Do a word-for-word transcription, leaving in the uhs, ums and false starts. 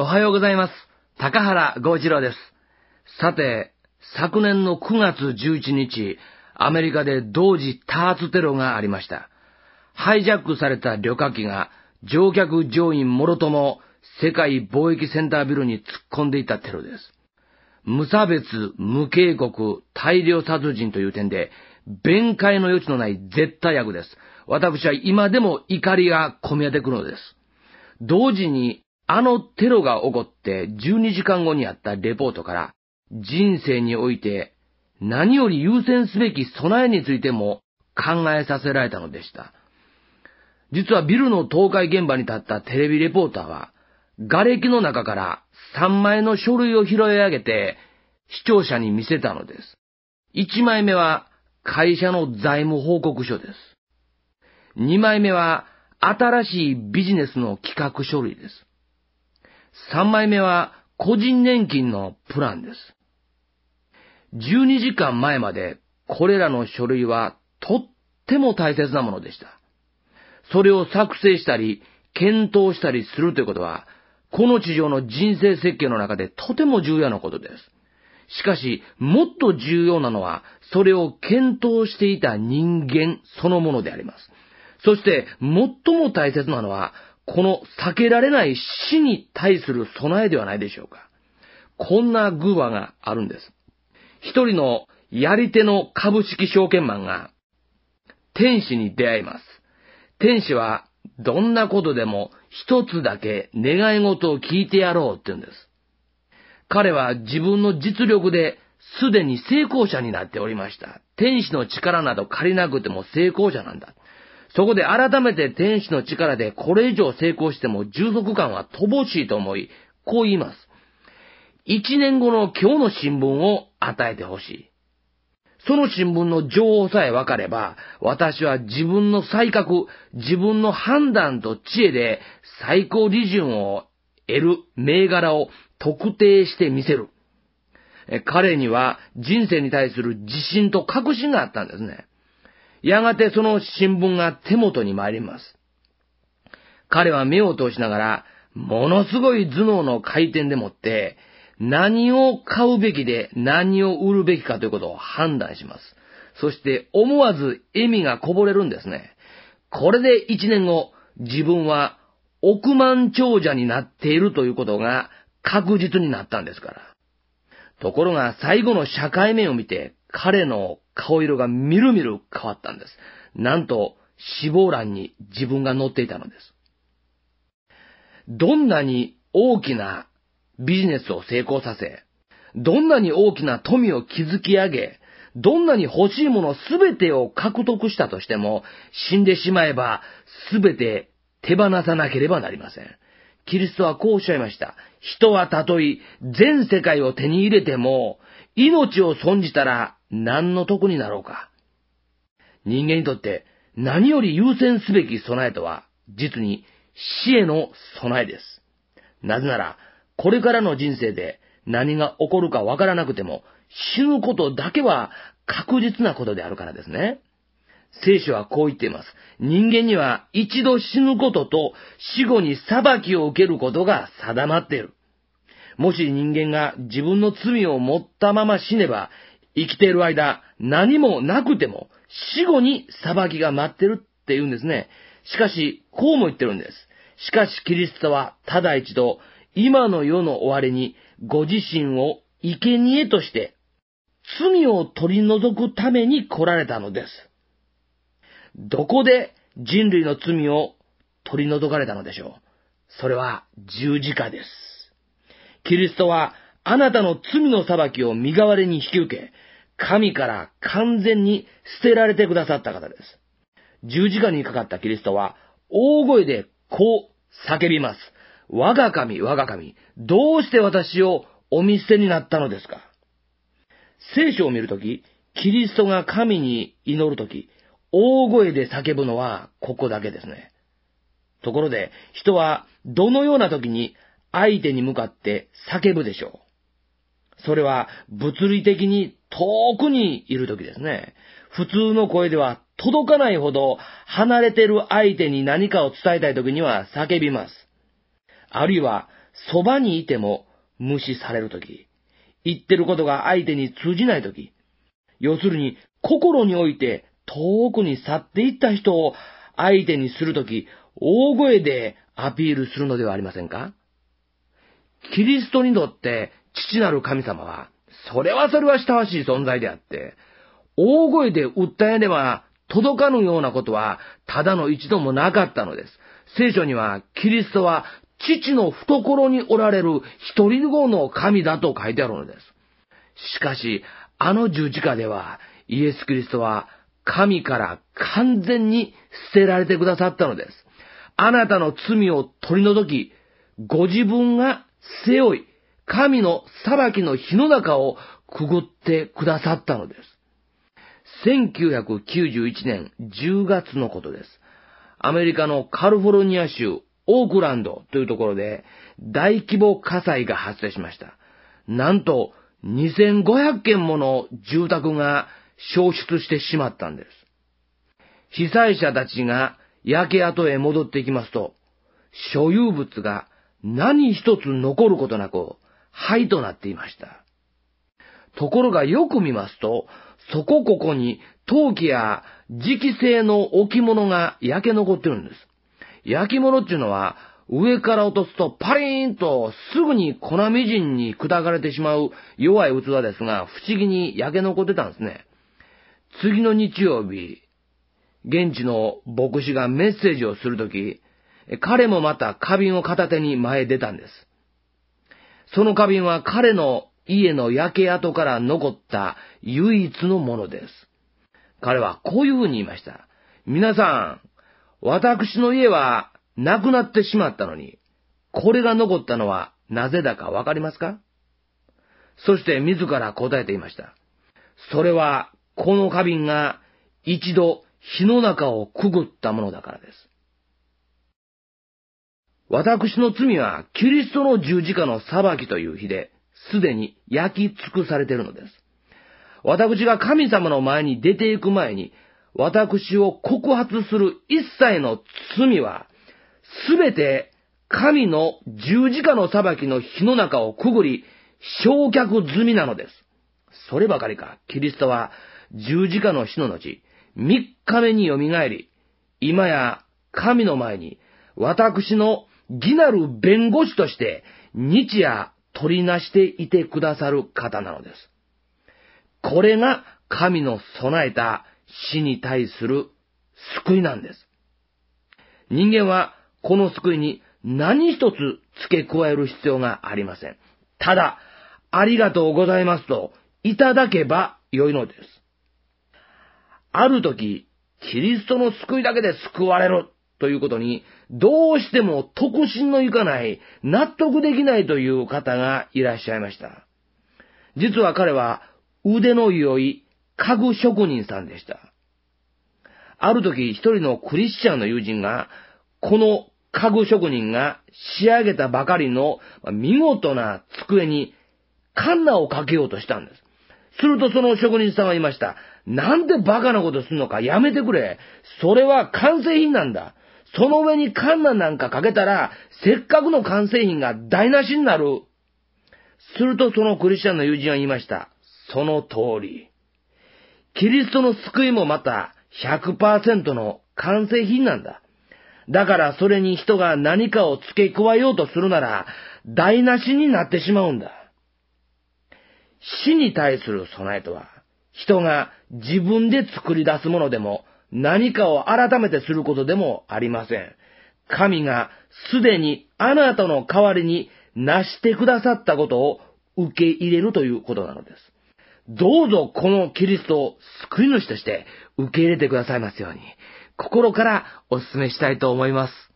おはようございます。高原剛一郎です。さて、昨年のくがつじゅういちにち、アメリカで同時多発テロがありました。ハイジャックされた旅客機が乗客乗員もろとも世界貿易センタービルに突っ込んでいたテロです。無差別、無警告、大量殺人という点で、弁解の余地のない絶対悪です。私は今でも怒りがこみ上げてくるのです。同時に、あのテロが起こってじゅうにじかんごにあったレポートから、人生において何より優先すべき備えについても考えさせられたのでした。実はビルの倒壊現場に立ったテレビレポーターは、瓦礫の中からさんまいの書類を拾い上げて視聴者に見せたのです。いちまいめは会社の財務報告書です。にまいめは新しいビジネスの企画書類です。さんまいめは個人年金のプランです。じゅうにじかんまえまでこれらの書類はとっても大切なものでした。それを作成したり検討したりするということは、この地上の人生設計の中でとても重要なことです。しかし、もっと重要なのは、それを検討していた人間そのものであります。そして、最も大切なのは、この避けられない死に対する備えではないでしょうか。こんなグーワがあるんです。一人のやり手の株式証券マンが天使に出会います。天使はどんなことでも一つだけ願い事を聞いてやろうって言うんです。彼は自分の実力ですでに成功者になっておりました。天使の力など借りなくても成功者なんだ。そこで改めて天使の力でこれ以上成功しても充足感は乏しいと思い、こう言います。一年後の今日の新聞を与えてほしい。その新聞の情報さえ分かれば、私は自分の才覚、自分の判断と知恵で最高利潤を得る銘柄を特定してみせる。彼には人生に対する自信と確信があったんですね。やがてその新聞が手元に参ります。彼は目を通しながら、ものすごい頭脳の回転でもって、何を買うべきで何を売るべきかということを判断します。そして思わず笑みがこぼれるんですね。これで一年後、自分は億万長者になっているということが確実になったんですから。ところが最後の社会面を見て、彼の顔色がみるみる変わったんです。なんと死亡欄に自分が載っていたのです。どんなに大きなビジネスを成功させ、どんなに大きな富を築き上げ、どんなに欲しいものすべてを獲得したとしても、死んでしまえばすべて手放さなければなりません。キリストはこうおっしゃいました。人はたとえ全世界を手に入れても、命を損じたら何の得になろうか。人間にとって何より優先すべき備えとは、実に死への備えです。なぜなら、これからの人生で何が起こるかわからなくても、死ぬことだけは確実なことであるからですね。聖書はこう言っています。人間には一度死ぬことと死後に裁きを受けることが定まっている。もし人間が自分の罪を持ったまま死ねば、生きている間何もなくても死後に裁きが待ってるって言うんですね。しかし、こうも言ってるんです。しかしキリストはただ一度、今の世の終わりにご自身を生贄として罪を取り除くために来られたのです。どこで人類の罪を取り除かれたのでしょう。それは十字架です。キリストはあなたの罪の裁きを身代わりに引き受け、神から完全に捨てられてくださった方です。十字架にかかったキリストは大声でこう叫びます。我が神、我が神、どうして私をお見捨てになったのですか。聖書を見るとき、キリストが神に祈るとき、大声で叫ぶのはここだけですね。ところで、人はどのようなときに相手に向かって叫ぶでしょう。それは物理的に遠くにいるときですね。普通の声では届かないほど離れている相手に何かを伝えたいときには叫びます。あるいはそばにいても無視されるとき、言ってることが相手に通じないとき、要するに心において遠くに去っていった人を相手にするとき、大声でアピールするのではありませんか？キリストにとって父なる神様は、それはそれは親しい存在であって、大声で訴えねば届かぬようなことはただの一度もなかったのです。聖書にはキリストは父の懐におられる一人子の神だと書いてあるのです。しかし、あの十字架ではイエス・キリストは神から完全に捨てられてくださったのです。あなたの罪を取り除き、ご自分が背負い、神の裁きの火の中をくぐってくださったのです。せんきゅうひゃくきゅうじゅういちねんじゅうがつのことです。アメリカのカリフォルニア州オークランドというところで大規模火災が発生しました。なんとにせんごひゃくけんもの住宅が焼失してしまったんです。被災者たちが焼け跡へ戻っていきますと、所有物が何一つ残ることなく灰となっていました。ところがよく見ますと、そこここに陶器や磁器製の置物が焼け残ってるんです。焼き物っていうのは上から落とすとパリーンとすぐに粉みじんに砕かれてしまう弱い器ですが、不思議に焼け残ってたんですね。次の日曜日、現地の牧師がメッセージをするとき、彼もまた花瓶を片手に前へ出たんです。その花瓶は彼の家の焼け跡から残った唯一のものです。彼はこういうふうに言いました。皆さん、私の家はなくなってしまったのに、これが残ったのはなぜだかわかりますか？そして自ら答えていました。それはこの花瓶が一度火の中をくぐったものだからです。私の罪はキリストの十字架の裁きという火ですでに焼き尽くされているのです。私が神様の前に出ていく前に、私を告発する一切の罪は、すべて神の十字架の裁きの火の中をくぐり、焼却済みなのです。そればかりか、キリストは十字架の死の後、三日目によみがえり、今や神の前に私の義なる弁護士として日夜取りなしていてくださる方なのです。これが神の備えた死に対する救いなんです。人間はこの救いに何一つ付け加える必要がありません。ただ、ありがとうございますといただけばよいのです。ある時、キリストの救いだけで救われるということにどうしても得心のいかない、納得できないという方がいらっしゃいました。実は彼は腕の良い家具職人さんでした。ある時一人のクリスチャンの友人が、この家具職人が仕上げたばかりの見事な机にカンナをかけようとしたんです。するとその職人さんは言いました。なんでバカなことするのかやめてくれ。それは完成品なんだ。その上にカンナなんかかけたら、せっかくの完成品が台無しになる。するとそのクリスチャンの友人は言いました。その通り。キリストの救いもまた ひゃくパーセント の完成品なんだ。だからそれに人が何かを付け加えようとするなら、台無しになってしまうんだ。死に対する備えとは、人が自分で作り出すものでも、何かを改めてすることでもありません。神がすでにあなたの代わりに成してくださったことを受け入れるということなのです。どうぞこのキリストを救い主として受け入れてくださいますように、心からお勧めしたいと思います。